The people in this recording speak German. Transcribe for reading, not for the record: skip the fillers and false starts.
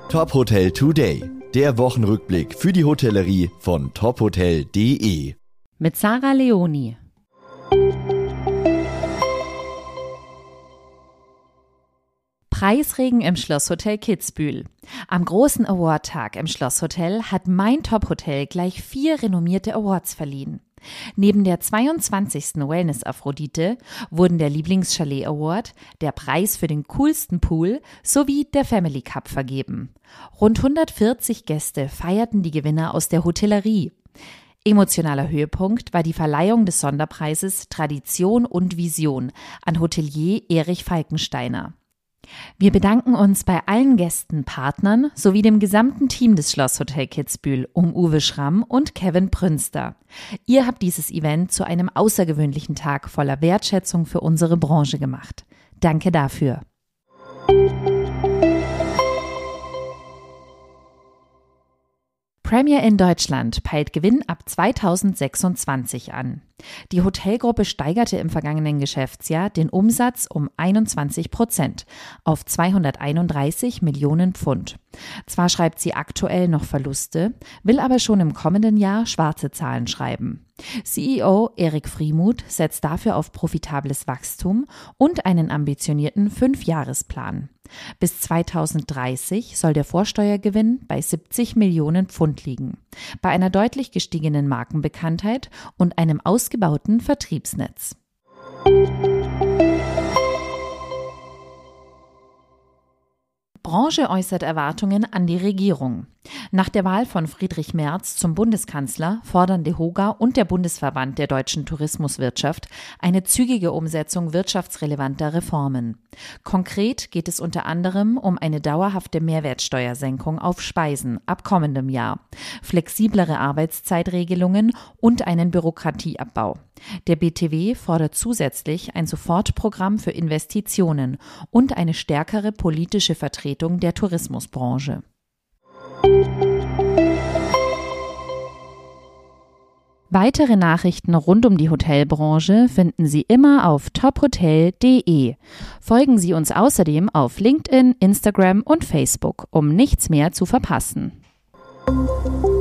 Top Hotel Today, der Wochenrückblick für die Hotellerie von tophotel.de. Mit Sarah Leoni. Preisregen im Schlosshotel Kitzbühel. Am großen Awardtag im Schlosshotel hat mein Top-Hotel gleich 4 renommierte Awards verliehen. Neben der 22. Wellness Aphrodite wurden der Lieblingschalet Award, der Preis für den coolsten Pool sowie der Family Cup vergeben. Rund 140 Gäste feierten die Gewinner aus der Hotellerie. Emotionaler Höhepunkt war die Verleihung des Sonderpreises Tradition und Vision an Hotelier Erich Falkensteiner. Wir bedanken uns bei allen Gästen, Partnern sowie dem gesamten Team des Schlosshotel Kitzbühel um Uwe Schramm und Kevin Prünster. Ihr habt dieses Event zu einem außergewöhnlichen Tag voller Wertschätzung für unsere Branche gemacht. Danke dafür. Premier in Deutschland peilt Gewinn ab 2026 an. Die Hotelgruppe steigerte im vergangenen Geschäftsjahr den Umsatz um 21% auf 231 Millionen Pfund. Zwar schreibt sie aktuell noch Verluste, will aber schon im kommenden Jahr schwarze Zahlen schreiben. CEO Erik Friemuth setzt dafür auf profitables Wachstum und einen ambitionierten 5-Jahresplan. Bis 2030 soll der Vorsteuergewinn bei 70 Millionen Pfund liegen. Bei einer deutlich gestiegenen Markenbekanntheit und einem ausgebauten Vertriebsnetz. Branche äußert Erwartungen an die Regierung. Nach der Wahl von Friedrich Merz zum Bundeskanzler fordern DEHOGA und der Bundesverband der deutschen Tourismuswirtschaft eine zügige Umsetzung wirtschaftsrelevanter Reformen. Konkret geht es unter anderem um eine dauerhafte Mehrwertsteuersenkung auf Speisen ab kommendem Jahr, flexiblere Arbeitszeitregelungen und einen Bürokratieabbau. Der BTW fordert zusätzlich ein Sofortprogramm für Investitionen und eine stärkere politische Vertretung der Tourismusbranche. Weitere Nachrichten rund um die Hotelbranche finden Sie immer auf tophotel.de. Folgen Sie uns außerdem auf LinkedIn, Instagram und Facebook, um nichts mehr zu verpassen.